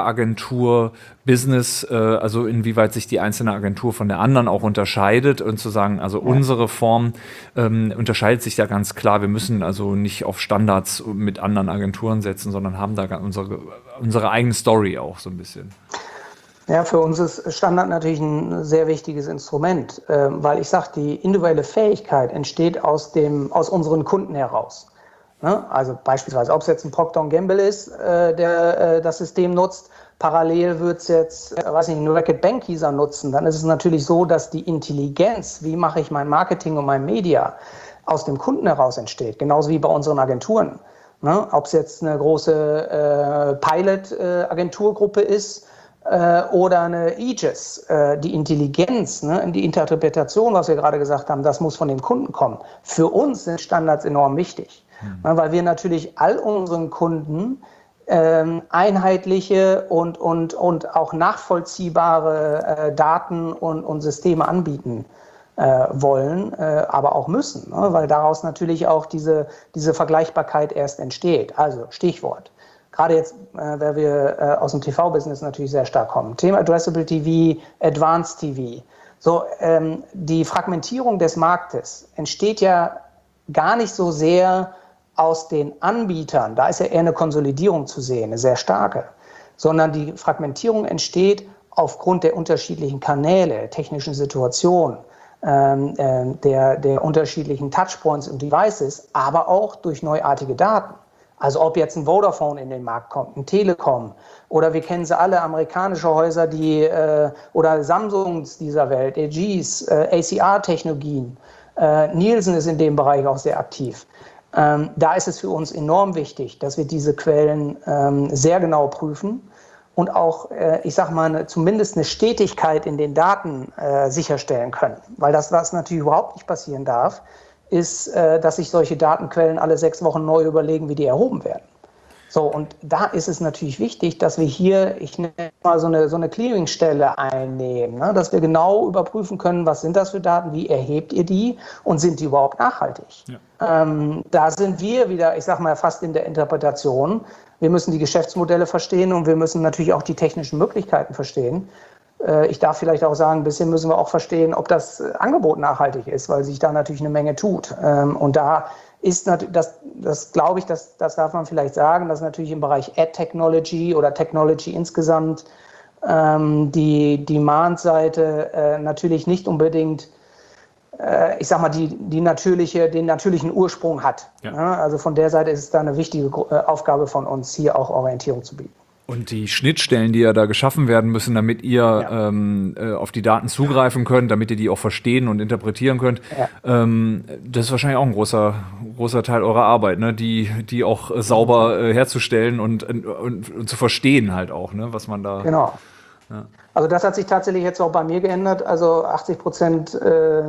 Media-Agentur-Business, äh, also inwieweit sich die einzelne Agentur von der anderen auch unterscheidet und zu sagen, also ja. unsere Form ähm, unterscheidet sich da ganz klar. Wir müssen also nicht auf Standards mit anderen Agenturen setzen, sondern haben da unsere, unsere eigene Story auch so ein bisschen. Ja, für uns ist Standard natürlich ein sehr wichtiges Instrument, äh, weil ich sage, die individuelle Fähigkeit entsteht aus, dem, aus unseren Kunden heraus. Also beispielsweise, ob es jetzt ein Procter und Gamble ist, äh, der äh, das System nutzt, parallel wird es jetzt, äh, weiß nicht, ein Reckitt Benckiser nutzen, dann ist es natürlich so, dass die Intelligenz, wie mache ich mein Marketing und mein Media, aus dem Kunden heraus entsteht, genauso wie bei unseren Agenturen. Ne? Ob es jetzt eine große äh, Pilot-Agenturgruppe äh, ist äh, oder eine Aegis, äh, die Intelligenz, ne? Die Interpretation, was wir gerade gesagt haben, das muss von dem Kunden kommen. Für uns sind Standards enorm wichtig. Mhm. Weil wir natürlich all unseren Kunden ähm, einheitliche und, und, und auch nachvollziehbare äh, Daten und, und Systeme anbieten äh, wollen, äh, aber auch müssen, ne? Weil daraus natürlich auch diese, diese Vergleichbarkeit erst entsteht. Also Stichwort. Gerade jetzt, äh, weil wir äh, aus dem T V-Business natürlich sehr stark kommen. Thema Addressable T V, Advanced T V. So, ähm, die Fragmentierung des Marktes entsteht ja gar nicht so sehr aus den Anbietern, da ist ja eher eine Konsolidierung zu sehen, eine sehr starke, sondern die Fragmentierung entsteht aufgrund der unterschiedlichen Kanäle, der technischen Situation, ähm, äh, der, der unterschiedlichen Touchpoints und Devices, aber auch durch neuartige Daten. Also ob jetzt ein Vodafone in den Markt kommt, ein Telekom oder wir kennen sie alle, amerikanische Häuser, die äh, oder Samsungs dieser Welt, L Gs, äh, A C R-Technologien, äh, Nielsen ist in dem Bereich auch sehr aktiv. Ähm, da ist es für uns enorm wichtig, dass wir diese Quellen ähm, sehr genau prüfen und auch, äh, ich sag mal, eine, zumindest eine Stetigkeit in den Daten äh, sicherstellen können. Weil das, was natürlich überhaupt nicht passieren darf, ist, äh, dass sich solche Datenquellen alle sechs Wochen neu überlegen, wie die erhoben werden. So, und da ist es natürlich wichtig, dass wir hier, ich nenne mal so eine, so eine Clearingstelle einnehmen, ne? Dass wir genau überprüfen können, was sind das für Daten, wie erhebt ihr die und sind die überhaupt nachhaltig? Ja. Ähm, da sind wir wieder, ich sag mal, fast in der Interpretation. Wir müssen die Geschäftsmodelle verstehen und wir müssen natürlich auch die technischen Möglichkeiten verstehen. Äh, ich darf vielleicht auch sagen, ein bisschen müssen wir auch verstehen, ob das Angebot nachhaltig ist, weil sich da natürlich eine Menge tut. Ähm, und da ist natürlich, das, das glaube ich, das, das darf man vielleicht sagen, dass natürlich im Bereich Ad-Technology oder Technology insgesamt ähm, die Demand-Seite äh, natürlich nicht unbedingt, äh, ich sag mal, die, die natürliche, den natürlichen Ursprung hat. Ja. Ja, also von der Seite ist es da eine wichtige äh, Aufgabe von uns, hier auch Orientierung zu bieten. Und die Schnittstellen, die ja da geschaffen werden müssen, damit ihr ja. ähm, äh, auf die Daten zugreifen könnt, damit ihr die auch verstehen und interpretieren könnt, ja. ähm, das ist wahrscheinlich auch ein großer, großer Teil eurer Arbeit, ne? die, die auch äh, sauber äh, herzustellen und, und, und, und zu verstehen halt auch, ne? Was man da... Genau. Ja. Also das hat sich tatsächlich jetzt auch bei mir geändert. Also achtzig Prozent äh,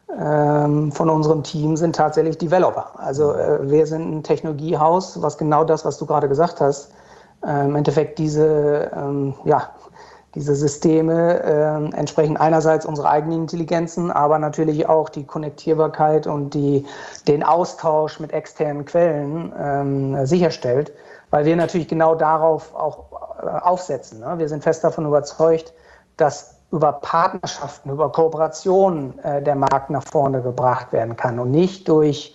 ähm, von unserem Team sind tatsächlich Developer. Also äh, wir sind ein Technologiehaus, was genau das, was du gerade gesagt hast, im Endeffekt diese, ähm, ja, diese Systeme äh, entsprechen einerseits unsere eigenen Intelligenzen, aber natürlich auch die Konnektierbarkeit und die, den Austausch mit externen Quellen ähm, sicherstellt, weil wir natürlich genau darauf auch äh, aufsetzen. Ne? Wir sind fest davon überzeugt, dass über Partnerschaften, über Kooperationen äh, der Markt nach vorne gebracht werden kann und nicht durch,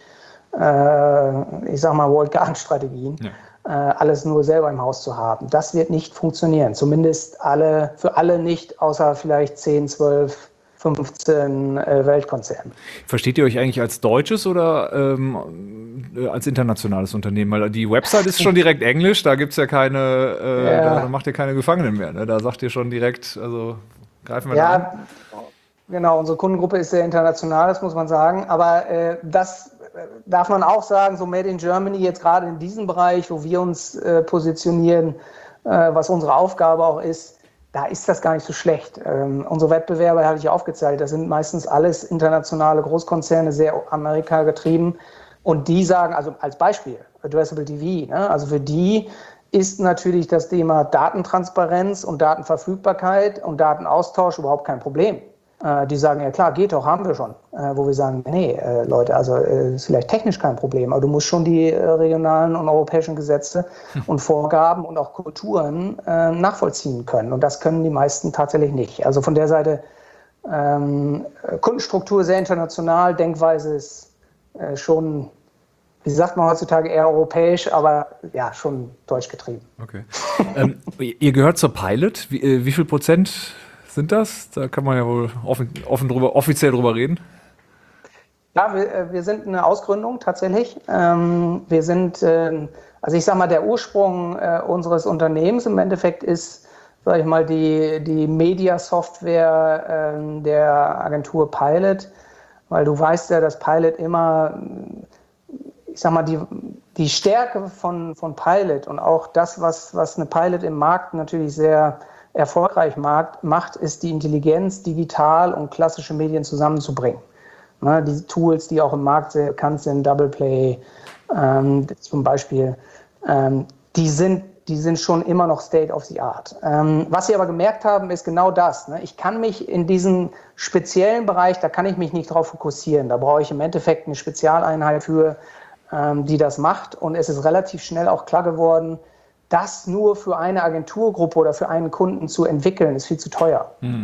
äh, ich sag mal, Walled Garden-Strategien. Ja. Alles nur selber im Haus zu haben. Das wird nicht funktionieren. Zumindest alle, für alle nicht, außer vielleicht zehn, zwölf, fünfzehn äh, Weltkonzernen. Versteht ihr euch eigentlich als deutsches oder ähm, als internationales Unternehmen? Weil die Website ist schon direkt Englisch, da gibt's ja keine, äh, ja. Da macht ihr keine Gefangenen mehr. Ne? Da sagt ihr schon direkt, also greifen wir ja, da an. Genau, unsere Kundengruppe ist sehr international, das muss man sagen. Aber äh, das darf man auch sagen, so Made in Germany, jetzt gerade in diesem Bereich, wo wir uns äh, positionieren, äh, was unsere Aufgabe auch ist, da ist das gar nicht so schlecht. Ähm, unsere Wettbewerber, hatte ich aufgezählt, das sind meistens alles internationale Großkonzerne, sehr Amerika getrieben. Und die sagen, also als Beispiel, Addressable T V, ne? Also für die ist natürlich das Thema Datentransparenz und Datenverfügbarkeit und Datenaustausch überhaupt kein Problem. Die sagen, ja klar, geht doch, haben wir schon. Wo wir sagen, nee, äh, Leute, also äh, ist vielleicht technisch kein Problem, aber du musst schon die äh, regionalen und europäischen Gesetze hm. und Vorgaben und auch Kulturen äh, nachvollziehen können. Und das können die meisten tatsächlich nicht. Also von der Seite ähm, Kundenstruktur sehr international, Denkweise ist äh, schon, wie sagt man heutzutage, eher europäisch, aber ja, schon deutsch getrieben. Okay. ähm, ihr gehört zur Pilot. Wie, äh, wie viel Prozent sind das? Da kann man ja wohl offen, offen drüber, offiziell drüber reden. Ja, wir, wir sind eine Ausgründung tatsächlich. Ähm, wir sind, äh, also ich sag mal, der Ursprung äh, unseres Unternehmens im Endeffekt ist, sag ich mal, die, die Media-Software äh, der Agentur Pilot, weil du weißt ja, dass Pilot immer, ich sag mal, die, die Stärke von, von Pilot und auch das, was, was eine Pilot im Markt natürlich sehr erfolgreich macht, ist die Intelligenz, digital und klassische Medien zusammenzubringen. Ne, die Tools, die auch im Markt sehr bekannt sind, Double Play ähm, zum Beispiel, ähm, die, sind, die sind schon immer noch State of the Art. Ähm, was sie aber gemerkt haben, ist genau das. Ne? Ich kann mich in diesem speziellen Bereich, da kann ich mich nicht drauf fokussieren. Da brauche ich im Endeffekt eine Spezialeinheit für, ähm, die das macht. Und es ist relativ schnell auch klar geworden, das nur für eine Agenturgruppe oder für einen Kunden zu entwickeln, ist viel zu teuer. Mhm.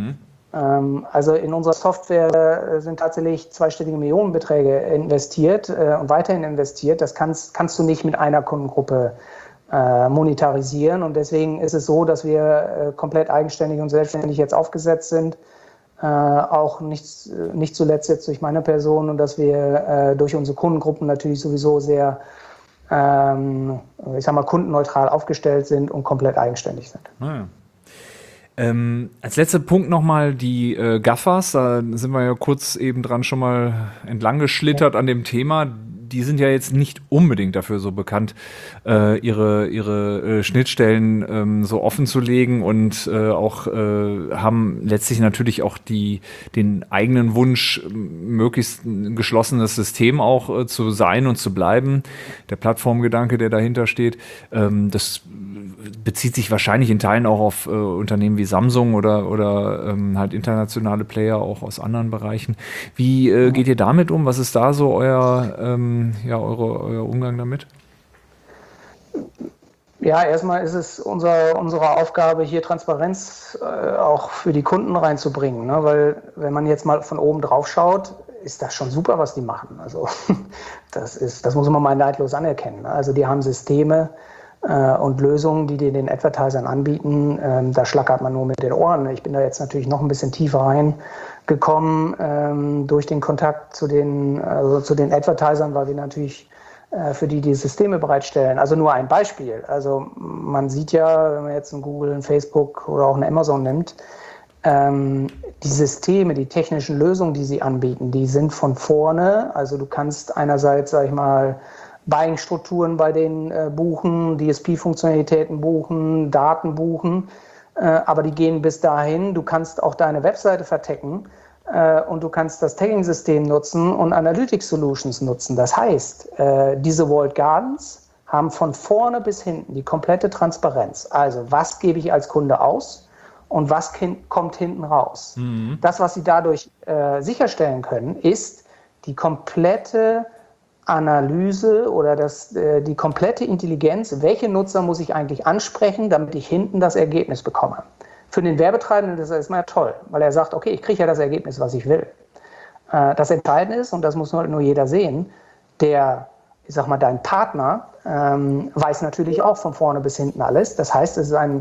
Ähm, also in unserer Software sind tatsächlich zweistellige Millionenbeträge investiert äh, und weiterhin investiert. Das kannst, kannst du nicht mit einer Kundengruppe äh, monetarisieren. Und deswegen ist es so, dass wir äh, komplett eigenständig und selbstständig jetzt aufgesetzt sind. Äh, auch nicht, nicht zuletzt jetzt durch meine Person und dass wir äh, durch unsere Kundengruppen natürlich sowieso sehr, ähm, ich sag mal, kundenneutral aufgestellt sind und komplett eigenständig sind. Ah, ja. Ähm, als letzter Punkt nochmal die äh, GAFAs, da sind wir ja kurz eben dran schon mal entlang geschlittert an dem Thema. Die sind ja jetzt nicht unbedingt dafür so bekannt, äh, ihre, ihre äh, Schnittstellen ähm, so offen zu legen und äh, auch äh, haben letztlich natürlich auch die, den eigenen Wunsch, möglichst ein geschlossenes System auch äh, zu sein und zu bleiben. Der Plattformgedanke, der dahinter steht, ähm, das bezieht sich wahrscheinlich in Teilen auch auf äh, Unternehmen wie Samsung oder, oder ähm, halt internationale Player auch aus anderen Bereichen. Wie äh, geht ihr damit um? Was ist da so euer, ähm, ja, eure, euer Umgang damit? Ja, erstmal ist es unser, unsere Aufgabe, hier Transparenz äh, auch für die Kunden reinzubringen. Ne? Weil wenn man jetzt mal von oben drauf schaut, ist das schon super, was die machen. Also das ist, das muss man mal neidlos anerkennen. Ne? Also die haben Systeme und Lösungen, die die den Advertisern anbieten, ähm, da schlackert man nur mit den Ohren. Ich bin da jetzt natürlich noch ein bisschen tiefer reingekommen ähm, durch den Kontakt zu den, also zu den Advertisern, weil wir natürlich äh, für die die Systeme bereitstellen. Also nur ein Beispiel. Also man sieht ja, wenn man jetzt einen Google, einen Facebook oder auch eine Amazon nimmt, ähm, die Systeme, die technischen Lösungen, die sie anbieten, die sind von vorne. Also du kannst einerseits, sag ich mal, Buying-Strukturen bei denen äh, buchen, D S P-Funktionalitäten buchen, Daten buchen, äh, aber die gehen bis dahin. Du kannst auch deine Webseite vertecken äh, und du kannst das Tagging-System nutzen und Analytics-Solutions nutzen. Das heißt, äh, diese Walled Gardens haben von vorne bis hinten die komplette Transparenz. Also was gebe ich als Kunde aus und was kommt hinten raus? Mhm. Das, was sie dadurch äh, sicherstellen können, ist die komplette Analyse oder das, äh, die komplette Intelligenz, welche Nutzer muss ich eigentlich ansprechen, damit ich hinten das Ergebnis bekomme. Für den Werbetreibenden ist das erstmal toll, weil er sagt, okay, ich kriege ja das Ergebnis, was ich will. Äh, das Entscheidende ist, und das muss nur, nur jeder sehen, der, ich sag mal, dein Partner ähm, weiß natürlich auch von vorne bis hinten alles. Das heißt, es ist ein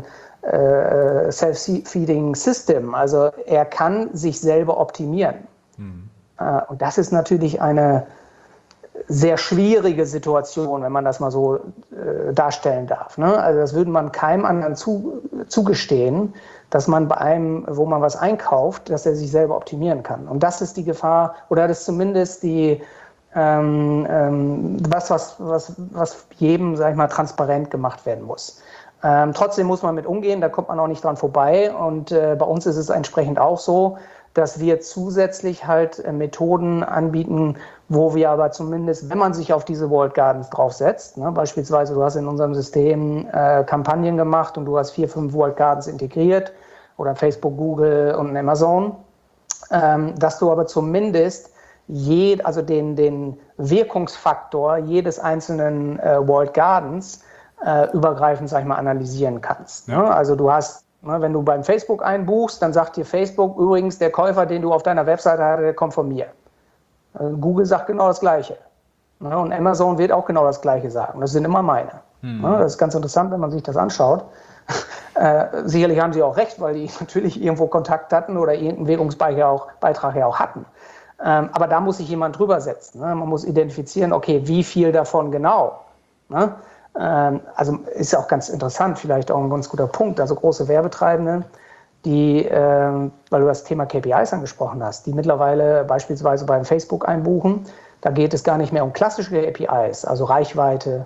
äh, Self-Feeding System, also er kann sich selber optimieren. Mhm. Äh, und das ist natürlich eine sehr schwierige Situation, wenn man das mal so äh, darstellen darf. Ne? Also das würde man keinem anderen zu, zugestehen, dass man bei einem, wo man was einkauft, dass er sich selber optimieren kann. Und das ist die Gefahr, oder das ist zumindest die, ähm, ähm, was, was, was, was jedem, sag ich mal, transparent gemacht werden muss. Ähm, trotzdem muss man mit umgehen, da kommt man auch nicht dran vorbei. Und äh, bei uns ist es entsprechend auch so, dass wir zusätzlich halt äh, Methoden anbieten, wo wir aber zumindest, wenn man sich auf diese Walled Gardens draufsetzt, ne, beispielsweise du hast in unserem System äh, Kampagnen gemacht und du hast vier, fünf Walled Gardens integriert oder Facebook, Google und Amazon, ähm, dass du aber zumindest jed, also den, den Wirkungsfaktor jedes einzelnen äh, Walled Gardens äh, übergreifend, sag ich mal, analysieren kannst. Ne? Also du hast, ne, wenn du beim Facebook einbuchst, dann sagt dir Facebook übrigens, der Käufer, den du auf deiner Webseite hattest, der kommt von mir. Google sagt genau das Gleiche. Und Amazon wird auch genau das Gleiche sagen. Das sind immer meine. Mhm. Das ist ganz interessant, wenn man sich das anschaut. Äh, sicherlich haben sie auch recht, weil die natürlich irgendwo Kontakt hatten oder irgendeinen Wirkungsbeitrag auch, Beitrag ja auch hatten. Ähm, aber da muss sich jemand drüber setzen. Ne? Man muss identifizieren, okay, wie viel davon genau. Ne? Ähm, also ist ja auch ganz interessant, vielleicht auch ein ganz guter Punkt. Also große Werbetreibende, die, äh, weil du das Thema K P Is angesprochen hast, die mittlerweile beispielsweise beim Facebook einbuchen, da geht es gar nicht mehr um klassische K P Is, also Reichweite,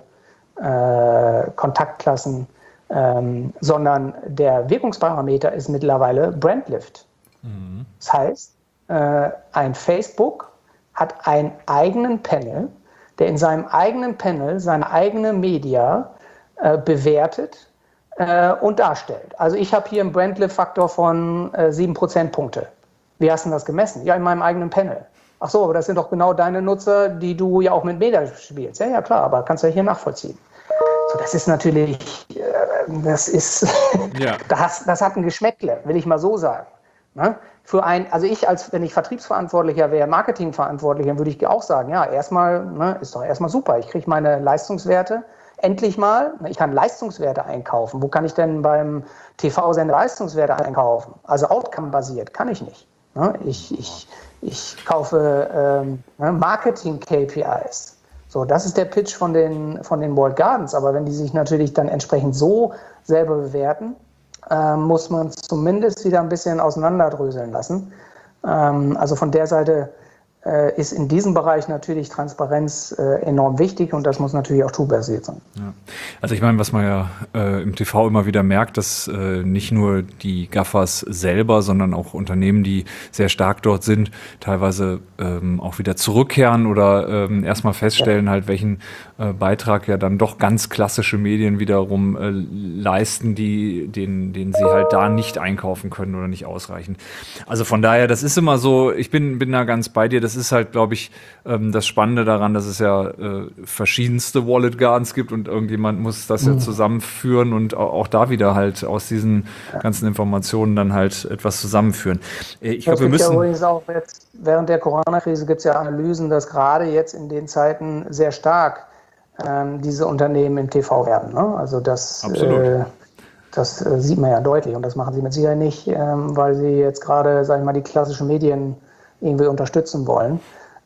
äh, Kontaktklassen, ähm, sondern der Wirkungsparameter ist mittlerweile Brandlift. Mhm. Das heißt, äh, ein Facebook hat einen eigenen Panel, der in seinem eigenen Panel seine eigene Media äh, bewertet äh, und darstellt. Also ich habe hier einen Brandlift-Faktor von äh, sieben Prozentpunkte. Wie hast du das gemessen? Ja, in meinem eigenen Panel. Ach so, aber das sind doch genau deine Nutzer, die du ja auch mit Media spielst. Ja, ja, klar, aber kannst du ja hier nachvollziehen. So, das ist natürlich, äh, das ist, ja. das, das hat ein Geschmäckle, will ich mal so sagen. Ne? Für ein, also ich als, wenn ich Vertriebsverantwortlicher wäre, Marketingverantwortlicher, dann würde ich auch sagen, ja, erstmal, ne, ist doch erstmal super. Ich kriege meine Leistungswerte endlich mal. Ich kann Leistungswerte einkaufen. Wo kann ich denn beim T V-Sender Leistungswerte einkaufen? Also Outcome-basiert, kann ich nicht. Ne? Ich, ich, ich kaufe ähm, Marketing-K P Is. So, das ist der Pitch von den, von den Walled Gardens. Aber wenn die sich natürlich dann entsprechend so selber bewerten, äh, muss man es zumindest wieder ein bisschen auseinanderdröseln lassen. Ähm, also von der Seite äh, ist in diesem Bereich natürlich Transparenz äh, enorm wichtig und das muss natürlich auch toolbasiert sein. Ja. Also ich meine, was man ja äh, im T V immer wieder merkt, dass äh, nicht nur die Gaffers selber, sondern auch Unternehmen, die sehr stark dort sind, teilweise ähm, auch wieder zurückkehren oder ähm, erstmal feststellen, ja. halt welchen äh, Beitrag ja dann doch ganz klassische Medien wiederum äh, leisten, die, den, den sie halt da nicht einkaufen können oder nicht ausreichen. Also von daher, das ist immer so, ich bin, bin da ganz bei dir, das ist halt, glaube ich, ähm, das Spannende daran, dass es ja äh, verschiedenste Walled Gardens gibt und irgendjemand muss das ja zusammenführen und auch, auch da wieder halt aus diesen ja. ganzen Informationen dann halt etwas zusammenführen. Ich glaube, wir müssen... Ja übrigens auch jetzt, während der Corona-Krise gibt es ja Analysen, dass gerade jetzt in den Zeiten sehr stark ähm, diese Unternehmen im T V werden. Ne? Also das, äh, das äh, sieht man ja deutlich und das machen sie mit Sicherheit nicht, ähm, weil sie jetzt gerade, sag ich mal, die klassischen Medien irgendwie unterstützen wollen.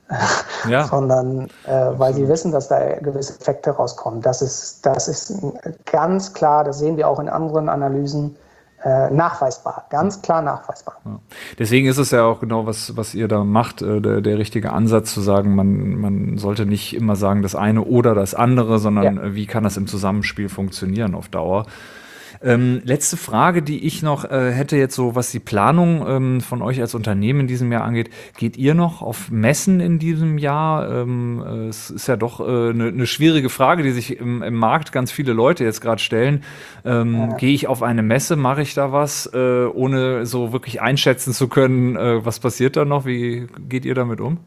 Ja. sondern äh, weil sie wissen, dass da gewisse Effekte rauskommen. Das ist, das ist ganz klar, das sehen wir auch in anderen Analysen, äh, nachweisbar, ganz klar nachweisbar. Ja. Deswegen ist es ja auch genau, was, was ihr da macht, äh, der, der richtige Ansatz zu sagen, man, man sollte nicht immer sagen, das eine oder das andere, sondern ja. wie kann das im Zusammenspiel funktionieren auf Dauer. Ähm, letzte Frage, die ich noch äh, hätte jetzt so, was die Planung ähm, von euch als Unternehmen in diesem Jahr angeht. Geht ihr noch auf Messen in diesem Jahr? Ähm, äh, es ist ja doch eine äh, ne, ne schwierige Frage, die sich im, im Markt ganz viele Leute jetzt gerade stellen. Ähm, ja. Gehe ich auf eine Messe, mache ich da was, äh, ohne so wirklich einschätzen zu können, äh, was passiert da noch? Wie geht ihr damit um?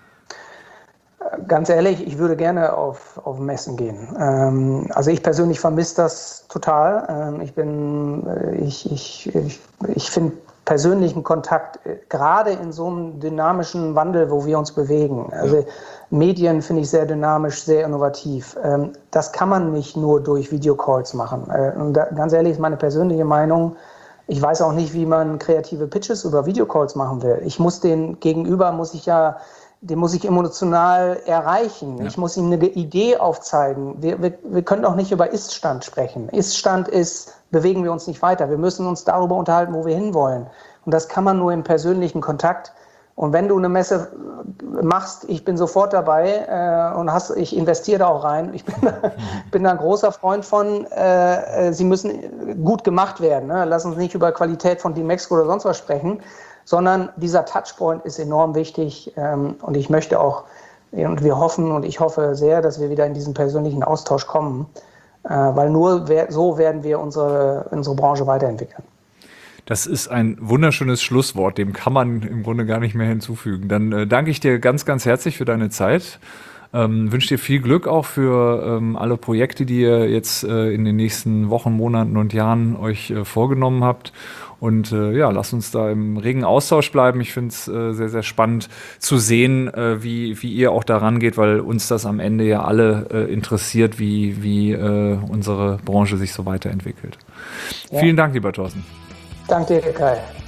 Ganz ehrlich, ich würde gerne auf, auf Messen gehen. Ähm, also ich persönlich vermisse das total. Ähm, ich bin, ich, ich, ich, ich finde persönlichen Kontakt, äh, gerade in so einem dynamischen Wandel, wo wir uns bewegen. Also ja. Medien finde ich sehr dynamisch, sehr innovativ. Ähm, das kann man nicht nur durch Videocalls machen. Äh, und da, ganz ehrlich ist meine persönliche Meinung, ich weiß auch nicht, wie man kreative Pitches über Videocalls machen will. Ich muss den Gegenüber, muss ich ja den muss ich emotional erreichen. Ja. Ich muss ihm eine Idee aufzeigen. Wir, wir, wir können auch nicht über Ist-Stand sprechen. Ist-Stand ist, bewegen wir uns nicht weiter. Wir müssen uns darüber unterhalten, wo wir hinwollen. Und das kann man nur im persönlichen Kontakt. Und wenn du eine Messe machst, ich bin sofort dabei äh, und hast, ich investiere da auch rein. Ich bin, bin da ein großer Freund von, äh, sie müssen gut gemacht werden. Ne? Lass uns nicht über Qualität von D-Mexico oder sonst was sprechen, sondern dieser Touchpoint ist enorm wichtig ähm, und ich möchte auch, und wir hoffen und ich hoffe sehr, dass wir wieder in diesen persönlichen Austausch kommen, äh, weil nur wer, so werden wir unsere, unsere Branche weiterentwickeln. Das ist ein wunderschönes Schlusswort, dem kann man im Grunde gar nicht mehr hinzufügen. Dann äh, danke ich dir ganz, ganz herzlich für deine Zeit. Ähm, wünsche dir viel Glück auch für ähm, alle Projekte, die ihr jetzt äh, in den nächsten Wochen, Monaten und Jahren euch äh, vorgenommen habt. Und äh, ja, lasst uns da im regen Austausch bleiben. Ich finde es äh, sehr, sehr spannend zu sehen, äh, wie, wie ihr auch daran geht, weil uns das am Ende ja alle äh, interessiert, wie, wie äh, unsere Branche sich so weiterentwickelt. Ja. Vielen Dank, lieber Thorsten. Danke dir, Kai.